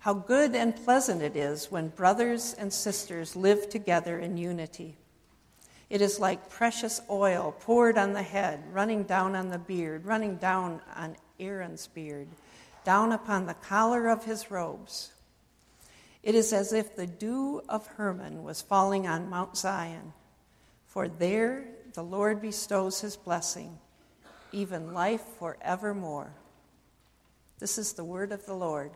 How good and pleasant it is when brothers and sisters live together in unity. It is like precious oil poured on the head, running down on the beard, running down on Aaron's beard, down upon the collar of his robes. It is as if the dew of Hermon was falling on Mount Zion, for there the Lord bestows his blessing, even life forevermore. This is the word of the Lord.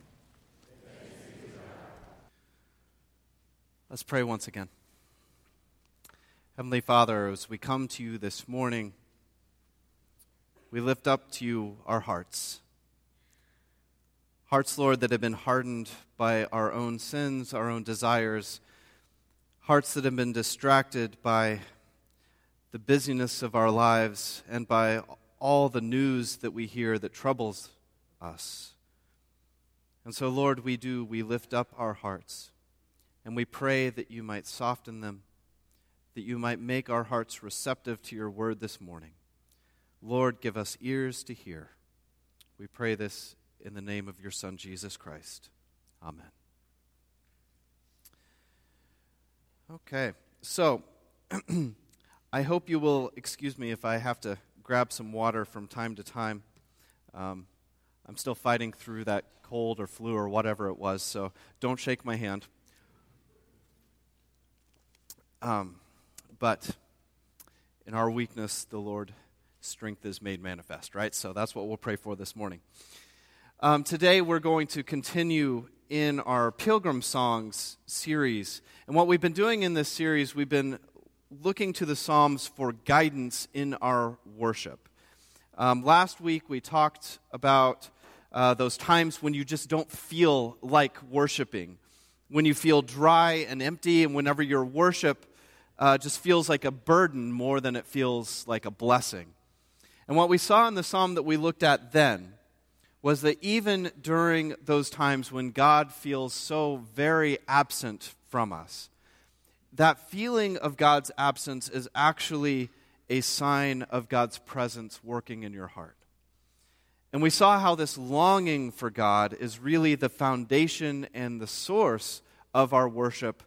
Let's pray once again. Heavenly Father, as we come to you this morning, we lift up to you our hearts. Hearts, Lord, that have been hardened by our own sins, our own desires. Hearts that have been distracted by the busyness of our lives and by all the news that we hear that troubles us. And so, Lord, we lift up our hearts, and we pray that you might soften them, that you might make our hearts receptive to your word this morning. Lord, give us ears to hear. We pray this in the name of your Son, Jesus Christ. Amen. Okay, so I hope you will excuse me if I have to grab some water from time to time. I'm still fighting through that cold or flu or whatever it was, so don't shake my hand. But in our weakness, the Lord's strength is made manifest, right? So that's what we'll pray for this morning. Today we're going to continue in our Pilgrim Songs series. And what we've been doing in this series, we've been looking to the Psalms for guidance in our worship. Last week we talked about those times when you just don't feel like worshiping, when you feel dry and empty, and whenever your worship just feels like a burden more than it feels like a blessing. And what we saw in the psalm that we looked at then was that even during those times when God feels so very absent from us, that feeling of God's absence is actually a sign of God's presence working in your heart. And we saw how this longing for God is really the foundation and the source of our worship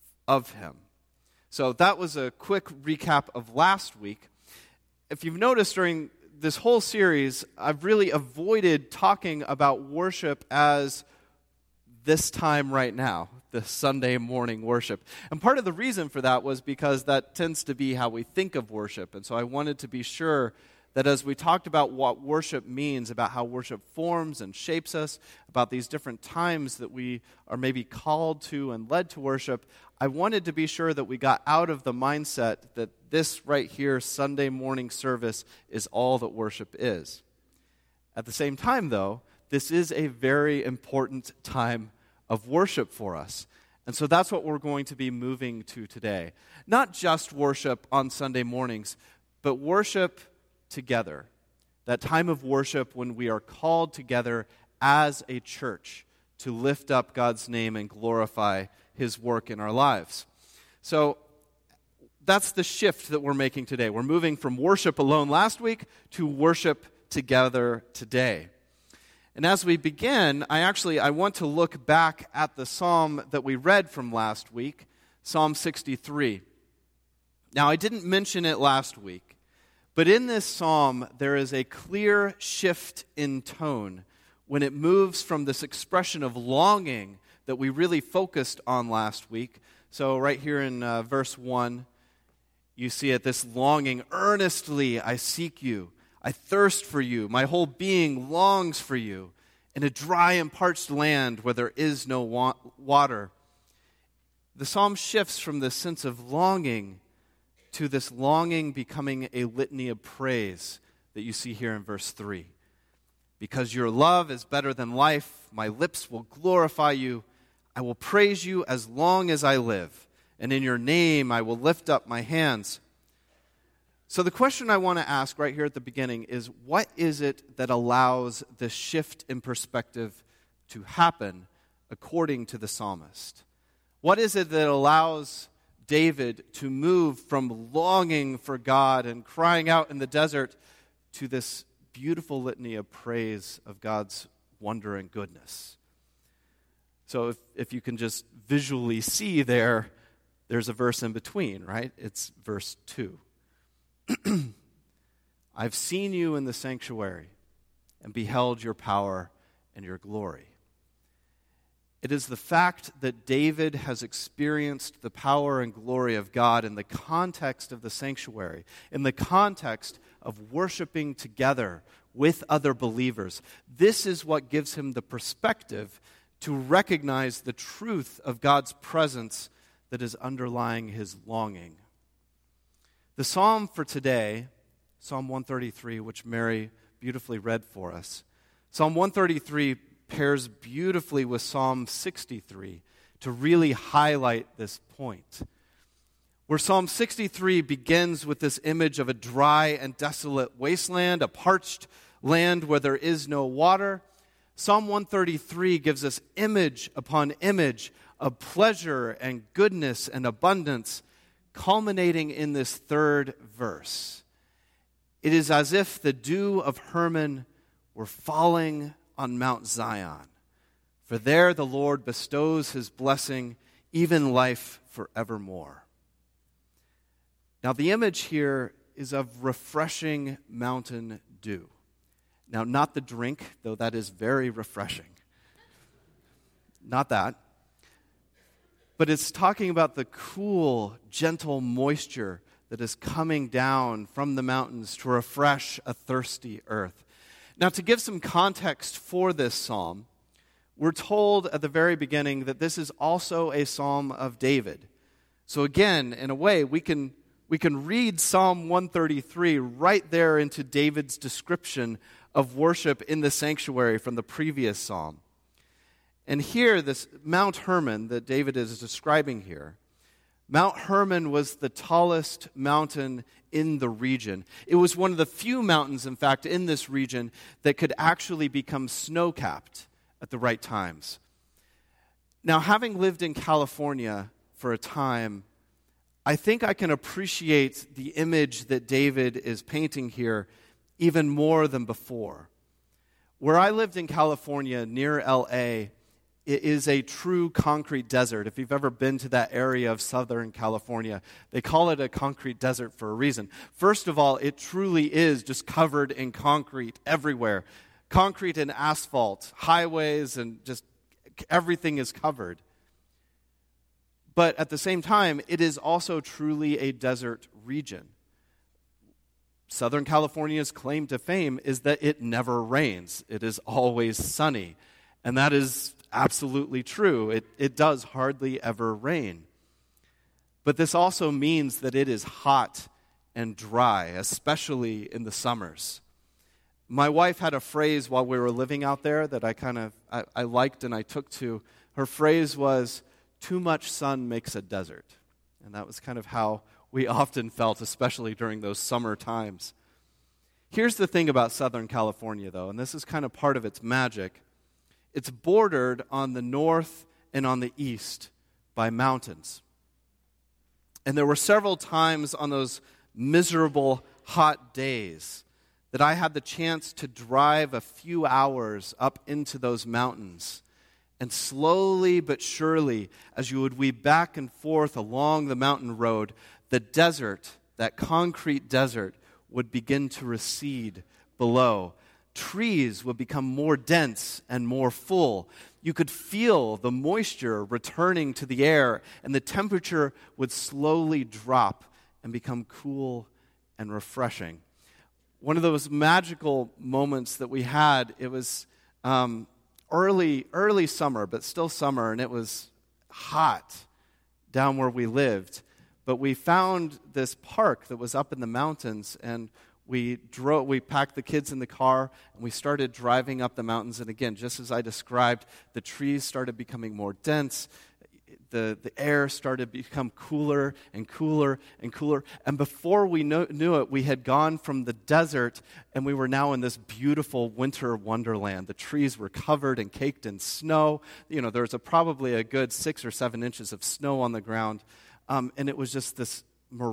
of Him. So that was a quick recap of last week. If you've noticed during this whole series, I've really avoided talking about worship as this time right now, the Sunday morning worship. And part of the reason for that was because that tends to be how we think of worship. And so I wanted to be sure that as we talked about what worship means, about how worship forms and shapes us, about these different times that we are maybe called to and led to worship, I wanted to be sure that we got out of the mindset that this right here, Sunday morning service, is all that worship is. At the same time, though, this is a very important time of worship for us. And so that's what we're going to be moving to today. Not just worship on Sunday mornings, but worship together. That time of worship when we are called together as a church to lift up God's name and glorify His work in our lives. So that's the shift that we're making today. We're moving from worship alone last week to worship together today. And as we begin, I want to look back at the psalm that we read from last week, Psalm 63. Now, I didn't mention it last week, but in this psalm, there is a clear shift in tone when it moves from this expression of longing that we really focused on last week. So right here in verse 1, you see it, this longing, earnestly I seek you. I thirst for you. My whole being longs for you in a dry and parched land where there is no water. The psalm shifts from this sense of longing to this longing becoming a litany of praise that you see here in verse 3. Because your love is better than life, my lips will glorify you. I will praise you as long as I live, and in your name I will lift up my hands. So the question I want to ask right here at the beginning is, what is it that allows this shift in perspective to happen according to the psalmist? What is it that allows David to move from longing for God and crying out in the desert to this beautiful litany of praise of God's wonder and goodness? So if you can just visually see there's a verse in between, right? It's verse 2. I've seen you in the sanctuary and beheld your power and your glory. It is the fact that David has experienced the power and glory of God in the context of the sanctuary, in the context of worshiping together with other believers. This is what gives him the perspective to recognize the truth of God's presence that is underlying his longing. The psalm for today, Psalm 133, which Mary beautifully read for us, Psalm 133 pairs beautifully with Psalm 63 to really highlight this point. Where Psalm 63 begins with this image of a dry and desolate wasteland, a parched land where there is no water, Psalm 133 gives us image upon image of pleasure and goodness and abundance, culminating in this third verse. It is as if the dew of Hermon were falling on Mount Zion. For there the Lord bestows his blessing, even life forevermore. Now the image here is of refreshing mountain dew. Now not the drink, though that is very refreshing. Not that. But it's talking about the cool, gentle moisture that is coming down from the mountains to refresh a thirsty earth. Now, to give some context for this psalm, we're told at the very beginning that this is also a psalm of David. So again, in a way, we can read Psalm 133 right there into David's description of worship in the sanctuary from the previous psalm. And here, this Mount Hermon that David is describing here, Mount Hermon was the tallest mountain in the region. It was one of the few mountains, in fact, in this region that could actually become snow-capped at the right times. Now, having lived in California for a time, I think I can appreciate the image that David is painting here even more than before. Where I lived in California, near L.A., it is a true concrete desert. If you've ever been to that area of Southern California, they call it a concrete desert for a reason. First of all, it truly is just covered in concrete everywhere. Concrete and asphalt, highways, and just everything is covered. But at the same time, it is also truly a desert region. Southern California's claim to fame is that it never rains. It is always sunny. And that is absolutely true. It does hardly ever rain. But this also means that it is hot and dry, especially in the summers. My wife had a phrase while we were living out there that I liked and I took to. Her phrase was, "Too much sun makes a desert." And that was kind of how we often felt, especially during those summer times. Here's the thing about Southern California, though, and this is kind of part of its magic. It's bordered on the north and on the east by mountains. And there were several times on those miserable, hot days that I had the chance to drive a few hours up into those mountains. And slowly but surely, as you would weave back and forth along the mountain road, the desert, that concrete desert, would begin to recede below. Trees would become more dense and more full. You could feel the moisture returning to the air, and the temperature would slowly drop and become cool and refreshing. One of those magical moments that we had, it was early summer, but still summer, and it was hot down where we lived. But we found this park that was up in the mountains, and we packed the kids in the car, and we started driving up the mountains. And again, just as I described, the trees started becoming more dense. The air started to become cooler and cooler and cooler. And before we knew it, we had gone from the desert, and we were now in this beautiful winter wonderland. The trees were covered and caked in snow. You know, there was probably a good 6 or 7 inches of snow on the ground. And it was just this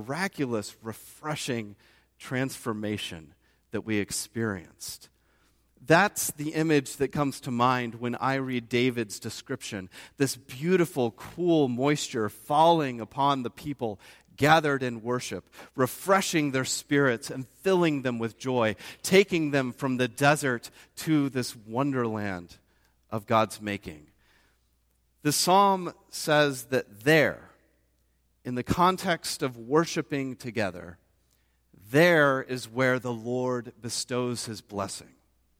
miraculous, refreshing transformation that we experienced. That's the image that comes to mind when I read David's description. This beautiful, cool moisture falling upon the people gathered in worship, refreshing their spirits and filling them with joy, taking them from the desert to this wonderland of God's making. The psalm says that there, in the context of worshiping together, there is where the Lord bestows his blessing.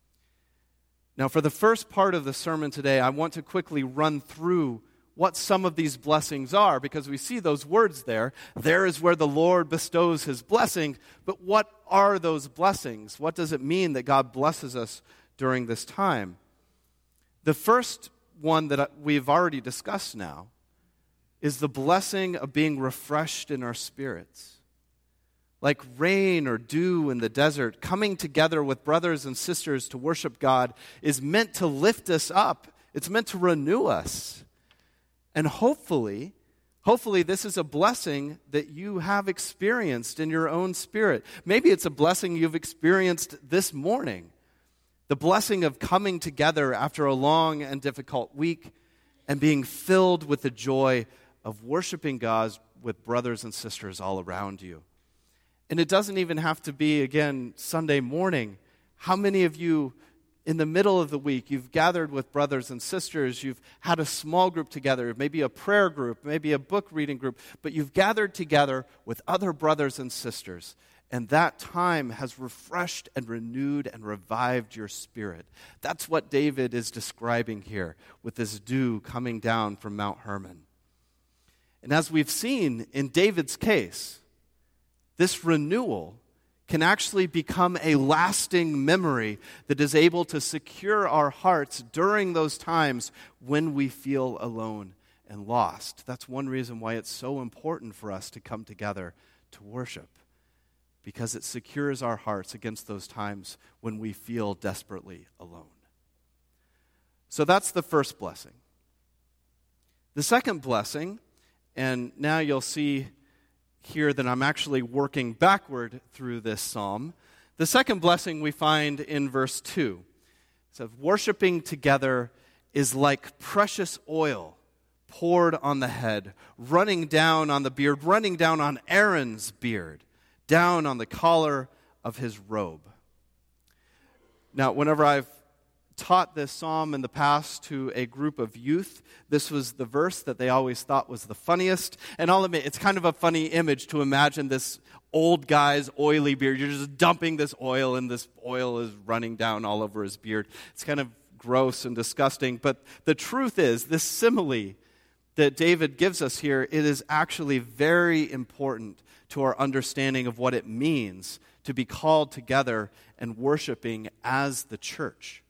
Now, for the first part of the sermon today, I want to quickly run through what some of these blessings are, because we see those words there. There is where the Lord bestows his blessing. But what are those blessings? What does it mean that God blesses us during this time? The first one that we've already discussed now is the blessing of being refreshed in our spirits. Like rain or dew in the desert, coming together with brothers and sisters to worship God is meant to lift us up. It's meant to renew us. And hopefully this is a blessing that you have experienced in your own spirit. Maybe it's a blessing you've experienced this morning. The blessing of coming together after a long and difficult week and being filled with the joy of worshiping God with brothers and sisters all around you. And it doesn't even have to be, again, Sunday morning. How many of you, in the middle of the week, you've gathered with brothers and sisters, you've had a small group together, maybe a prayer group, maybe a book reading group, but you've gathered together with other brothers and sisters, and that time has refreshed and renewed and revived your spirit. That's what David is describing here with this dew coming down from Mount Hermon. And as we've seen in David's case, this renewal can actually become a lasting memory that is able to secure our hearts during those times when we feel alone and lost. That's one reason why it's so important for us to come together to worship, because it secures our hearts against those times when we feel desperately alone. So that's the first blessing. The second blessing, and now you'll see here that I'm actually working backward through this psalm. The second blessing we find in verse 2. It says, worshiping together is like precious oil poured on the head, running down on the beard, running down on Aaron's beard, down on the collar of his robe. Now, whenever I've taught this psalm in the past to a group of youth, this was the verse that they always thought was the funniest. And I'll admit, it's kind of a funny image to imagine this old guy's oily beard. You're just dumping this oil, and this oil is running down all over his beard. It's kind of gross and disgusting. But the truth is, this simile that David gives us here, it is actually very important to our understanding of what it means to be called together and worshiping as the church.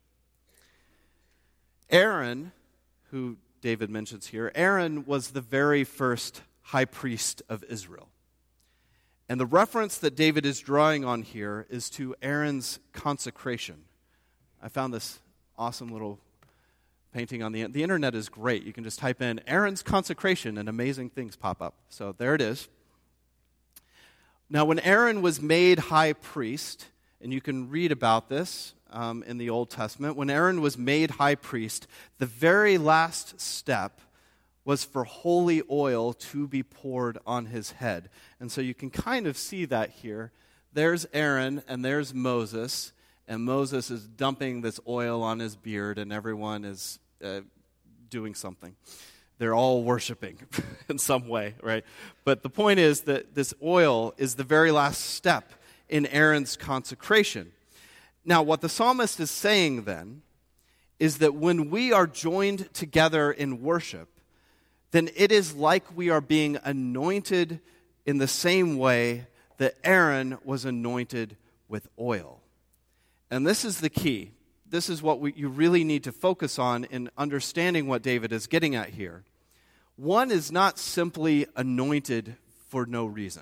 Aaron, who David mentions here, Aaron was the very first high priest of Israel. And the reference that David is drawing on here is to Aaron's consecration. I found this awesome little painting on the internet is great. You can just type in Aaron's consecration and amazing things pop up. So there it is. Now, when Aaron was made high priest, and you can read about this in the Old Testament, when Aaron was made high priest, the very last step was for holy oil to be poured on his head. And so you can kind of see that here. There's Aaron and there's Moses, and Moses is dumping this oil on his beard, and everyone is doing something. They're all worshiping in some way, right? But the point is that this oil is the very last step in Aaron's consecration. Now, what the psalmist is saying then is that when we are joined together in worship, then it is like we are being anointed in the same way that Aaron was anointed with oil. And this is the key. This is what you really need to focus on in understanding what David is getting at here. One is not simply anointed for no reason.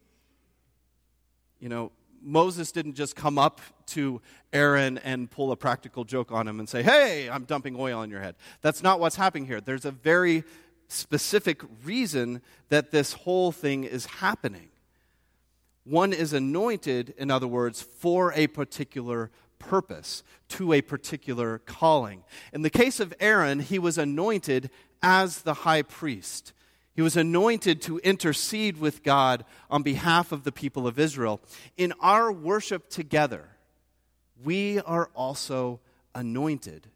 You know, Moses didn't just come up to Aaron and pull a practical joke on him and say, hey, I'm dumping oil on your head. That's not what's happening here. There's a very specific reason that this whole thing is happening. One is anointed, in other words, for a particular purpose, to a particular calling. In the case of Aaron, he was anointed as the high priest. He was anointed to intercede with God on behalf of the people of Israel. In our worship together, we are also anointed.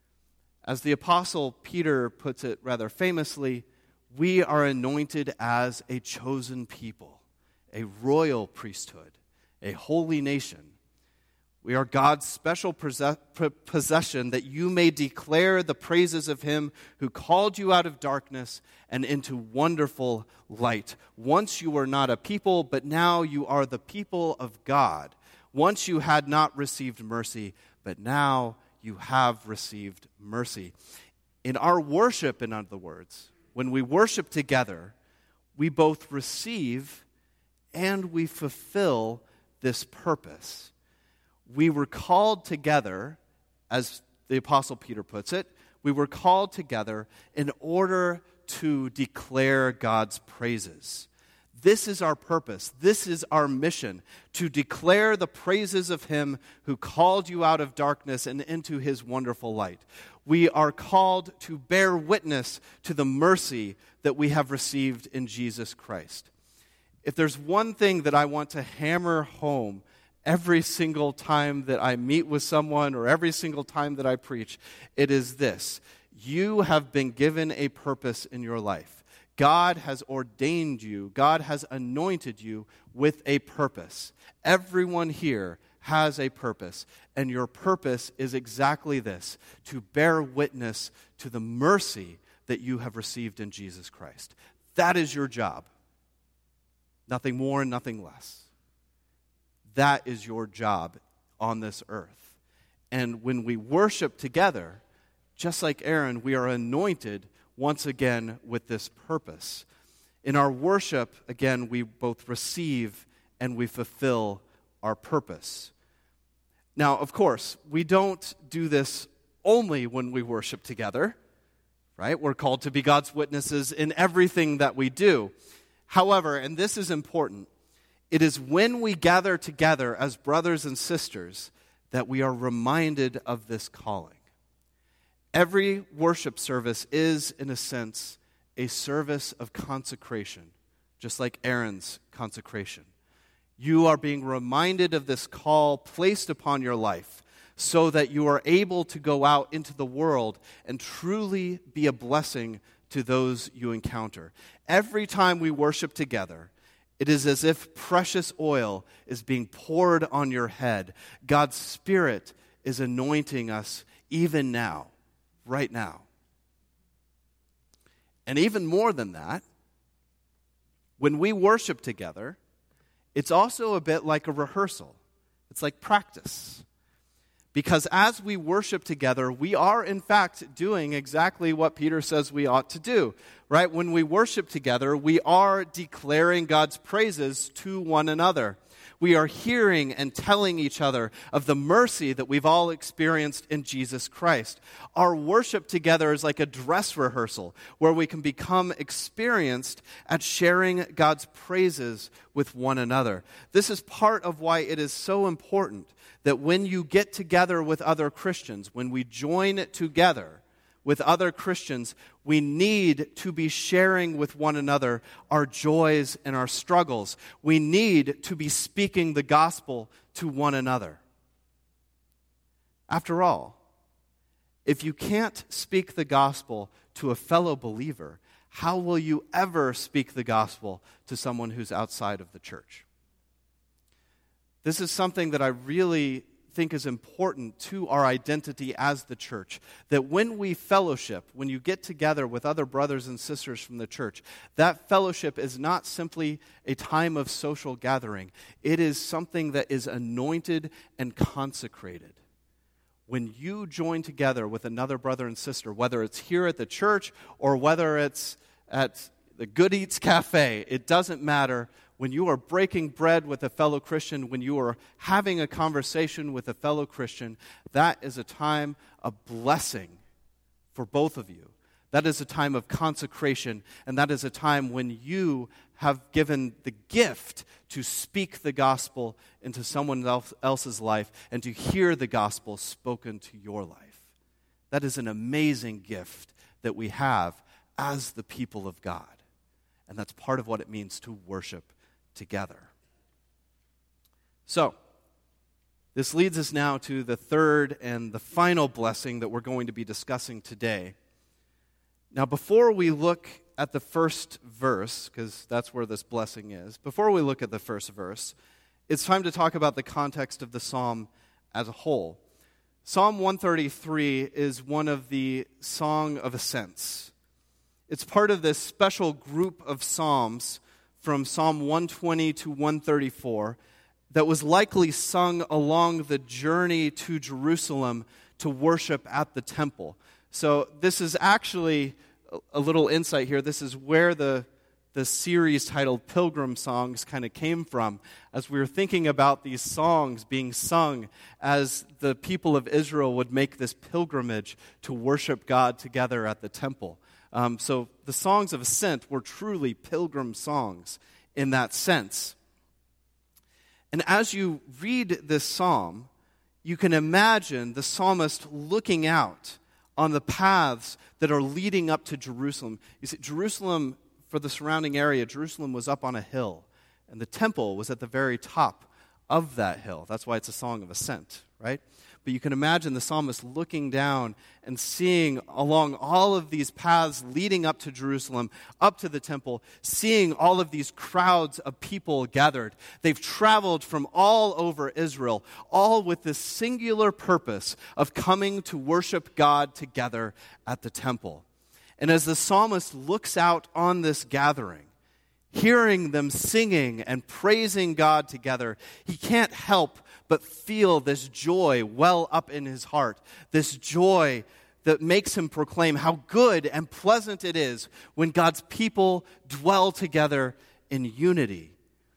As the Apostle Peter puts it rather famously, we are anointed as a chosen people, a royal priesthood, a holy nation. We are God's special possession, that you may declare the praises of him who called you out of darkness and into wonderful light. Once you were not a people, but now you are the people of God. Once you had not received mercy, but now you have received mercy. In our worship, in other words, when we worship together, we both receive and we fulfill this purpose. We were called together, as the Apostle Peter puts it, we were called together in order to declare God's praises. This is our purpose. This is our mission, to declare the praises of him who called you out of darkness and into his wonderful light. We are called to bear witness to the mercy that we have received in Jesus Christ. If there's one thing that I want to hammer home every single time that I meet with someone or every single time that I preach, it is this: you have been given a purpose in your life. God has ordained you. God has anointed you with a purpose. Everyone here has a purpose, and your purpose is exactly this: to bear witness to the mercy that you have received in Jesus Christ. That is your job. Nothing more and nothing less. That is your job on this earth. And when we worship together, just like Aaron, we are anointed once again with this purpose. In our worship, again, we both receive and we fulfill our purpose. Now, of course, we don't do this only when we worship together, right? We're called to be God's witnesses in everything that we do. However, and this is important, it is when we gather together as brothers and sisters that we are reminded of this calling. Every worship service is, in a sense, a service of consecration, just like Aaron's consecration. You are being reminded of this call placed upon your life so that you are able to go out into the world and truly be a blessing to those you encounter. Every time we worship together, it is as if precious oil is being poured on your head. God's Spirit is anointing us even now, right now. And even more than that, when we worship together, it's also a bit like a rehearsal. It's like practice. Because as we worship together, we are in fact doing exactly what Peter says we ought to do, right? When we worship together, we are declaring God's praises to one another. We are hearing and telling each other of the mercy that we've all experienced in Jesus Christ. Our worship together is like a dress rehearsal where we can become experienced at sharing God's praises with one another. This is part of why it is so important that when you get together with other Christians, when we join together with other Christians, we need to be sharing with one another our joys and our struggles. We need to be speaking the gospel to one another. After all, if you can't speak the gospel to a fellow believer, how will you ever speak the gospel to someone who's outside of the church? This is something that I really think is important to our identity as the church, that when we fellowship, when you get together with other brothers and sisters from the church, that fellowship is not simply a time of social gathering. It is something that is anointed and consecrated. When you join together with another brother and sister, whether it's here at the church or whether it's at the Good Eats Cafe, it doesn't matter. When you are breaking bread with a fellow Christian, when you are having a conversation with a fellow Christian, that is a time of blessing for both of you. That is a time of consecration, and that is a time when you have given the gift to speak the gospel into someone else's life and to hear the gospel spoken to your life. That is an amazing gift that we have as the people of God. And that's part of what it means to worship together. So, this leads us now to the third and the final blessing that we're going to be discussing today. Now, before we look at the first verse, because that's where this blessing is, before we look at the first verse, it's time to talk about the context of the psalm as a whole. Psalm 133 is one of the Song of Ascents. It's part of this special group of psalms from Psalm 120 to 134 that was likely sung along the journey to Jerusalem to worship at the temple. So this is actually a little insight here. This is where the series titled Pilgrim Songs kind of came from, as we were thinking about these songs being sung as the people of Israel would make this pilgrimage to worship God together at the temple. So the songs of ascent were truly pilgrim songs in that sense. And as you read this psalm, you can imagine the psalmist looking out on the paths that are leading up to Jerusalem. You see, Jerusalem, for the surrounding area, Jerusalem was up on a hill, and the temple was at the very top of that hill. That's why it's a song of ascent, right? But you can imagine the psalmist looking down and seeing along all of these paths leading up to Jerusalem, up to the temple, seeing all of these crowds of people gathered. They've traveled from all over Israel, all with this singular purpose of coming to worship God together at the temple. And as the psalmist looks out on this gathering, hearing them singing and praising God together, he can't help but feel this joy well up in his heart, this joy that makes him proclaim how good and pleasant it is when God's people dwell together in unity.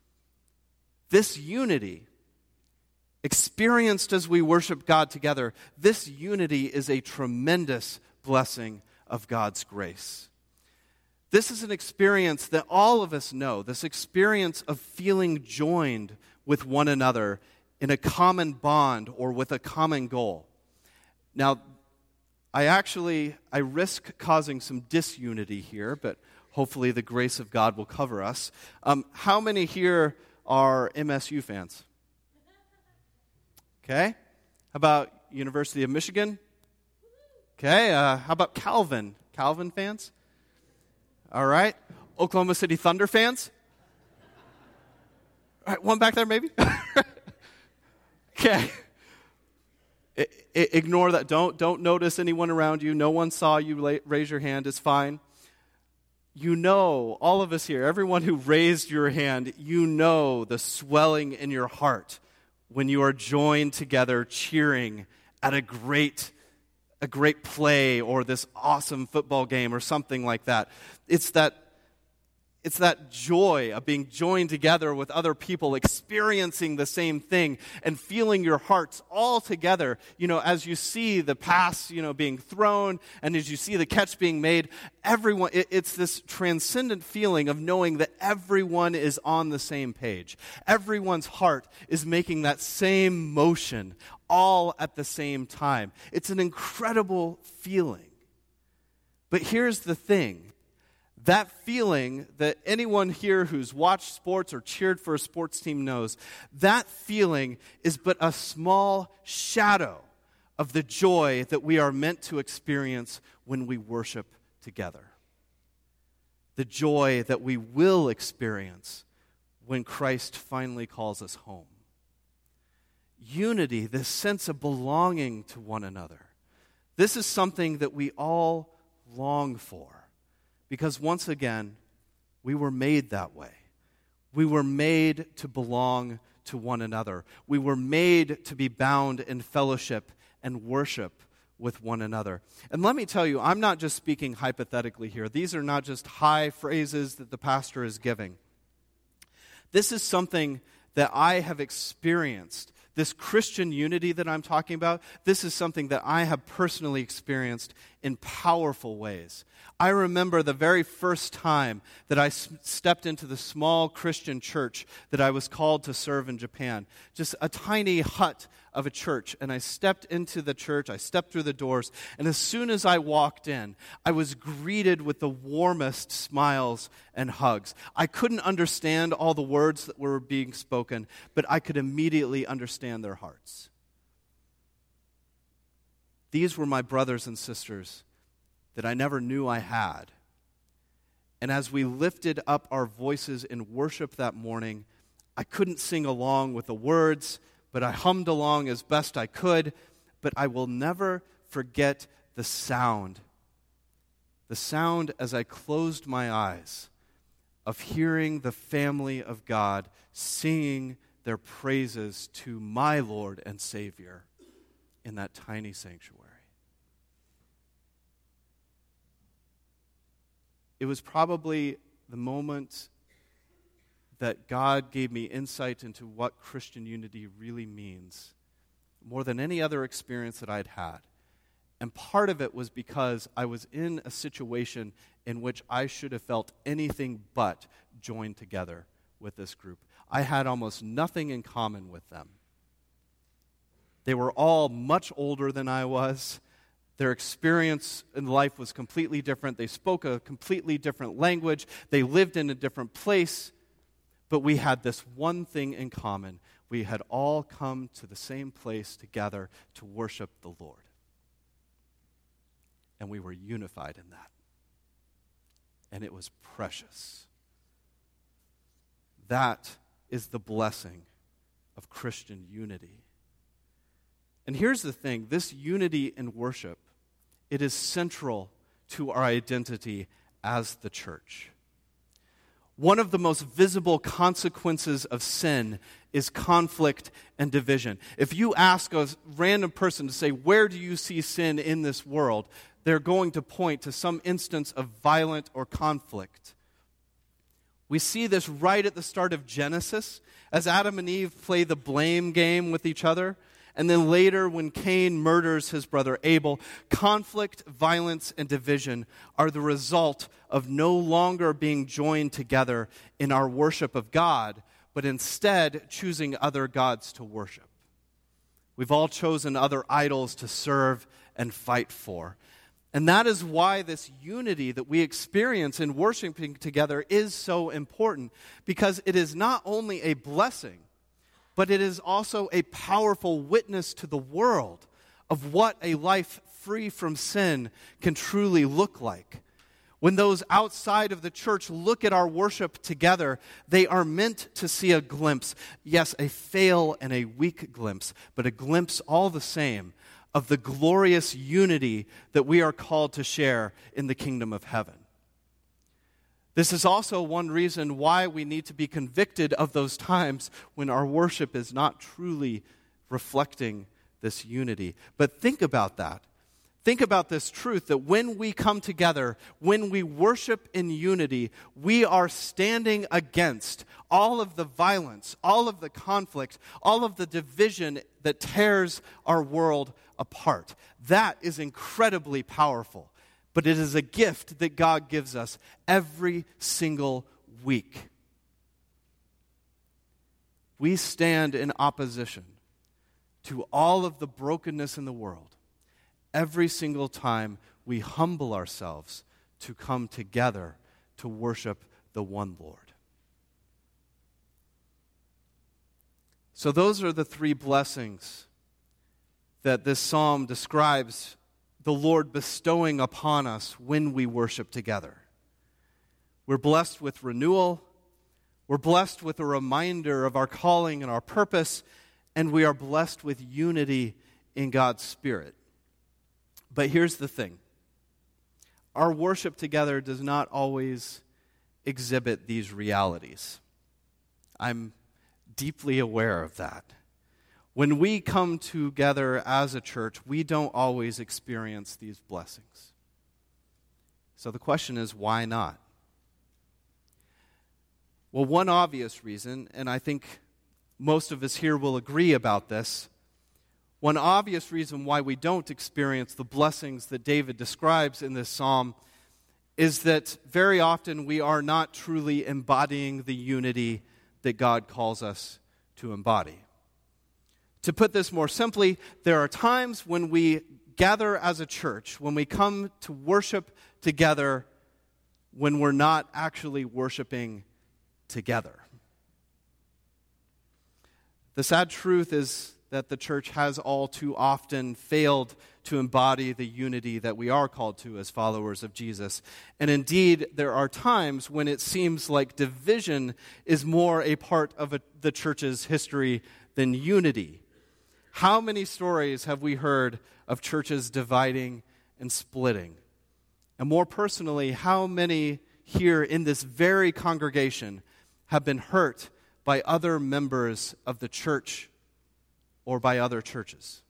This unity, experienced as we worship God together, this unity is a tremendous blessing of God's grace. This is an experience that all of us know, this experience of feeling joined with one another in a common bond or with a common goal. Now, I risk causing some disunity here, but hopefully the grace of God will cover us. How many here are MSU fans? Okay. How about University of Michigan? Okay. How about Calvin? Calvin fans? All right. Oklahoma City Thunder fans? All right, one back there maybe? Okay. Ignore that. Don't notice anyone around you. No one saw you raise your hand. It's fine. You know, all of us here, everyone who raised your hand, you know the swelling in your heart when you are joined together cheering at a great play or this awesome football game or something like that. It's that joy of being joined together with other people, experiencing the same thing and feeling your hearts all together, as you see the pass, being thrown and as you see the catch being made, everyone, it's this transcendent feeling of knowing that everyone is on the same page. Everyone's heart is making that same motion all at the same time. It's an incredible feeling. But here's the thing. That feeling that anyone here who's watched sports or cheered for a sports team knows, that feeling is but a small shadow of the joy that we are meant to experience when we worship together. The joy that we will experience when Christ finally calls us home. Unity, this sense of belonging to one another. This is something that we all long for. Because once again, we were made that way. We were made to belong to one another. We were made to be bound in fellowship and worship with one another. And let me tell you, I'm not just speaking hypothetically here. These are not just high phrases that the pastor is giving. This is something that I have experienced. This Christian unity that I'm talking about, this is something that I have personally experienced in powerful ways. I remember the very first time that I stepped into the small Christian church that I was called to serve in Japan. Just a tiny hut of a church. And I stepped into the church, I stepped through the doors, and as soon as I walked in, I was greeted with the warmest smiles and hugs. I couldn't understand all the words that were being spoken, but I could immediately understand their hearts. These were my brothers and sisters that I never knew I had. And as we lifted up our voices in worship that morning, I couldn't sing along with the words, but I hummed along as best I could. But I will never forget the sound. The sound as I closed my eyes of hearing the family of God singing their praises to my Lord and Savior in that tiny sanctuary. It was probably the moment that God gave me insight into what Christian unity really means, more than any other experience that I'd had. And part of it was because I was in a situation in which I should have felt anything but joined together with this group. I had almost nothing in common with them. They were all much older than I was. Their experience in life was completely different. They spoke a completely different language. They lived in a different place. But we had this one thing in common. We had all come to the same place together to worship the Lord. And we were unified in that. And it was precious. That is the blessing of Christian unity. And here's the thing, this unity in worship, it is central to our identity as the church. One of the most visible consequences of sin is conflict and division. If you ask a random person to say, where do you see sin in this world? They're going to point to some instance of violent or conflict. We see this right at the start of Genesis, as Adam and Eve play the blame game with each other. And then later, when Cain murders his brother Abel, conflict, violence, and division are the result of no longer being joined together in our worship of God, but instead choosing other gods to worship. We've all chosen other idols to serve and fight for. And that is why this unity that we experience in worshiping together is so important, because it is not only a blessing, but it is also a powerful witness to the world of what a life free from sin can truly look like. When those outside of the church look at our worship together, they are meant to see a glimpse, yes, a fail and a weak glimpse, but a glimpse all the same of the glorious unity that we are called to share in the kingdom of heaven. This is also one reason why we need to be convicted of those times when our worship is not truly reflecting this unity. But think about that. Think about this truth that when we come together, when we worship in unity, we are standing against all of the violence, all of the conflict, all of the division that tears our world apart. That is incredibly powerful. But it is a gift that God gives us every single week. We stand in opposition to all of the brokenness in the world every single time we humble ourselves to come together to worship the one Lord. So those are the three blessings that this psalm describes the Lord bestowing upon us when we worship together. We're blessed with renewal, we're blessed with a reminder of our calling and our purpose, and we are blessed with unity in God's Spirit. But here's the thing. Our worship together does not always exhibit these realities. I'm deeply aware of that. When we come together as a church, we don't always experience these blessings. So the question is, why not? Well, one obvious reason, and I think most of us here will agree about this, One obvious reason why we don't experience the blessings that David describes in this psalm is that very often we are not truly embodying the unity that God calls us to embody. To put this more simply, there are times when we gather as a church, when we come to worship together, when we're not actually worshiping together. The sad truth is that the church has all too often failed to embody the unity that we are called to as followers of Jesus. And indeed, there are times when it seems like division is more a part of the church's history than unity. How many stories have we heard of churches dividing and splitting? And more personally, how many here in this very congregation have been hurt by other members of the church or by other churches?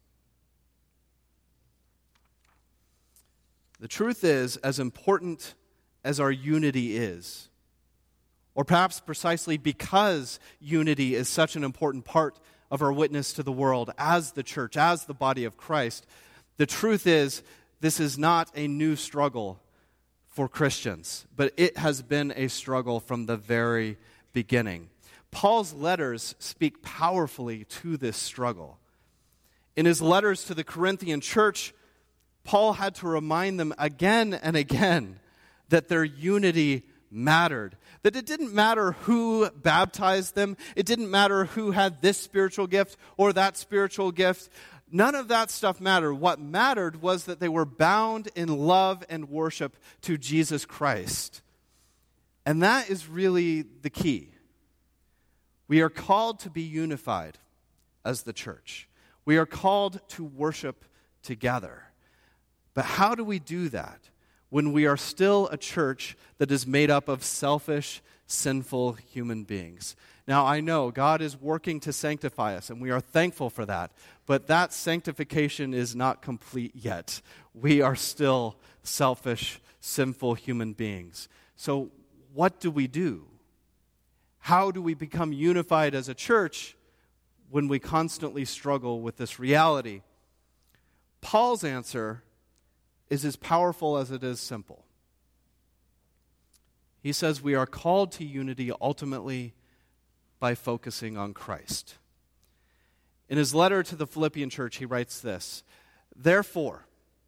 The truth is, as important as our unity is, or perhaps precisely because unity is such an important part of our witness to the world as the church, as the body of Christ, the truth is, this is not a new struggle for Christians, but it has been a struggle from the very beginning. Paul's letters speak powerfully to this struggle. In his letters to the Corinthian church, Paul had to remind them again and again that their unity mattered. That it didn't matter who baptized them. It didn't matter who had this spiritual gift or that spiritual gift. None of that stuff mattered. What mattered was that they were bound in love and worship to Jesus Christ. And that is really the key. We are called to be unified as the church. We are called to worship together. But how do we do that when we are still a church that is made up of selfish, sinful human beings? Now, I know God is working to sanctify us, and we are thankful for that. But that sanctification is not complete yet. We are still selfish, sinful human beings. So what do we do? How do we become unified as a church when we constantly struggle with this reality? Paul's answer is as powerful as it is simple. He says we are called to unity ultimately by focusing on Christ. In his letter to the Philippian church, he writes this: "Therefore,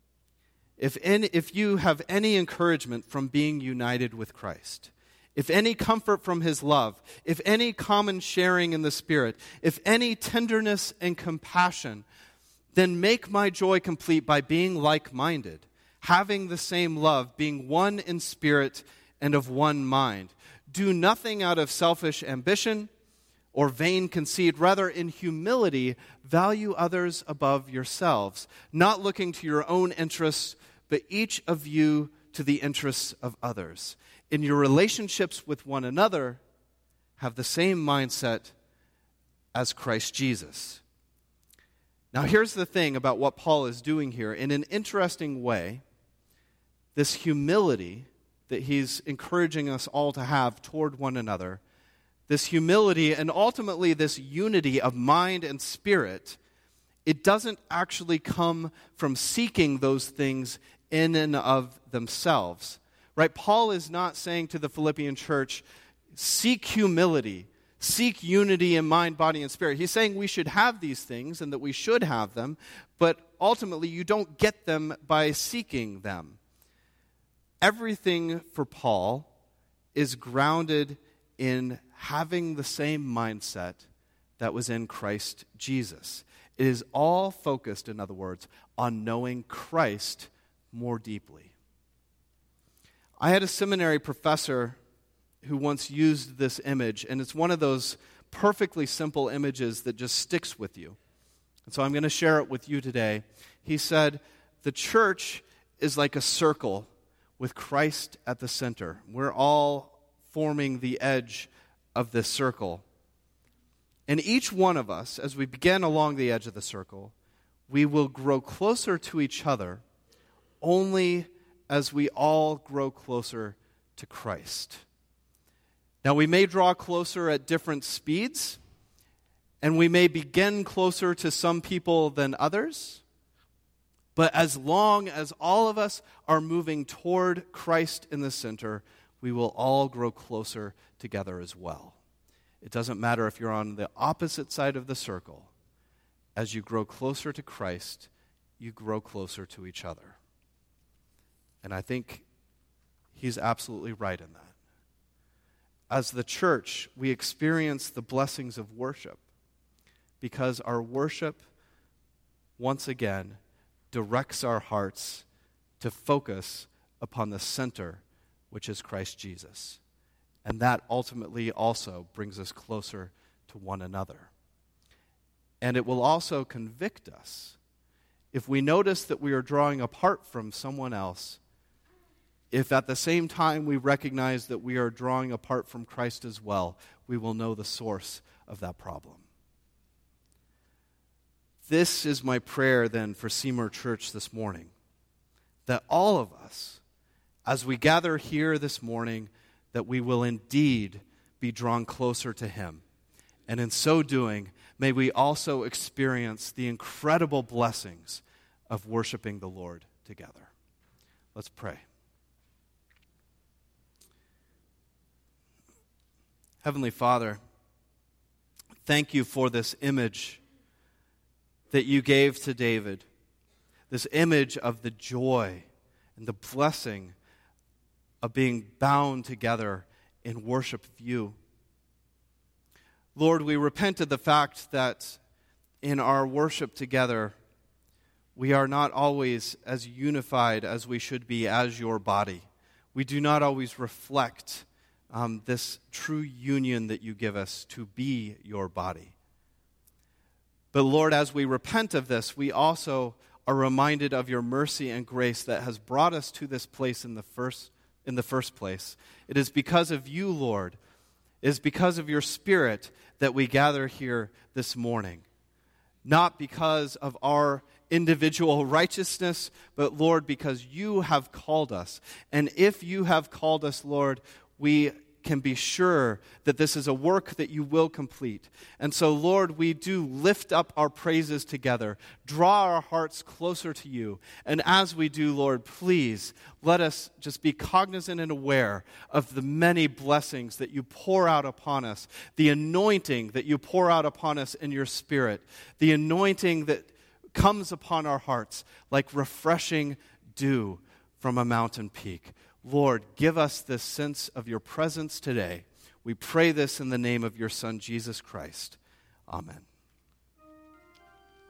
if you have any encouragement from being united with Christ, if any comfort from his love, if any common sharing in the Spirit, if any tenderness and compassion, then make my joy complete by being like-minded, having the same love, being one in spirit and of one mind. Do nothing out of selfish ambition or vain conceit. Rather, in humility, value others above yourselves, not looking to your own interests, but each of you to the interests of others. In your relationships with one another, have the same mindset as Christ Jesus." Now, here's the thing about what Paul is doing here. In an interesting way, this humility that he's encouraging us all to have toward one another, this humility and ultimately this unity of mind and spirit, it doesn't actually come from seeking those things in and of themselves. Right? Paul is not saying to the Philippian church, seek humility, seek unity in mind, body, and spirit. He's saying we should have these things and that we should have them, but ultimately you don't get them by seeking them. Everything for Paul is grounded in having the same mindset that was in Christ Jesus. It is all focused, in other words, on knowing Christ more deeply. I had a seminary professor who once used this image, and it's one of those perfectly simple images that just sticks with you. And so I'm going to share it with you today. He said, the church is like a circle with Christ at the center. We're all forming the edge of this circle. And each one of us, as we begin along the edge of the circle, we will grow closer to each other only as we all grow closer to Christ. Now, we may draw closer at different speeds, And we may begin closer to some people than others, but as long as all of us are moving toward Christ in the center, we will all grow closer together as well. It doesn't matter if you're on the opposite side of the circle. As you grow closer to Christ, you grow closer to each other. And I think he's absolutely right in that. As the church, we experience the blessings of worship because our worship, once again, directs our hearts to focus upon the center, which is Christ Jesus. And that ultimately also brings us closer to one another. And it will also convict us if we notice that we are drawing apart from someone else, if at the same time we recognize that we are drawing apart from Christ as well, we will know the source of that problem. This is my prayer then for Seymour Church this morning, that all of us, as we gather here this morning, that we will indeed be drawn closer to him. And in so doing, may we also experience the incredible blessings of worshiping the Lord together. Let's pray. Heavenly Father, thank you for this image that you gave to David, this image of the joy and the blessing of being bound together in worship of you. Lord, we repent of the fact that in our worship together, we are not always as unified as we should be as your body. We do not always reflect this true union that you give us to be your body. But Lord, as we repent of this, we also are reminded of your mercy and grace that has brought us to this place in the first place. It is because of you, Lord. It is because of your Spirit that we gather here this morning. Not because of our individual righteousness, but Lord, because you have called us. And if you have called us, Lord, we can be sure that this is a work that you will complete. And so, Lord, we do lift up our praises together, draw our hearts closer to you. And as we do, Lord, please let us just be cognizant and aware of the many blessings that you pour out upon us, the anointing that you pour out upon us in your Spirit, the anointing that comes upon our hearts like refreshing dew from a mountain peak. Lord, give us this sense of your presence today. We pray this in the name of your Son, Jesus Christ. Amen.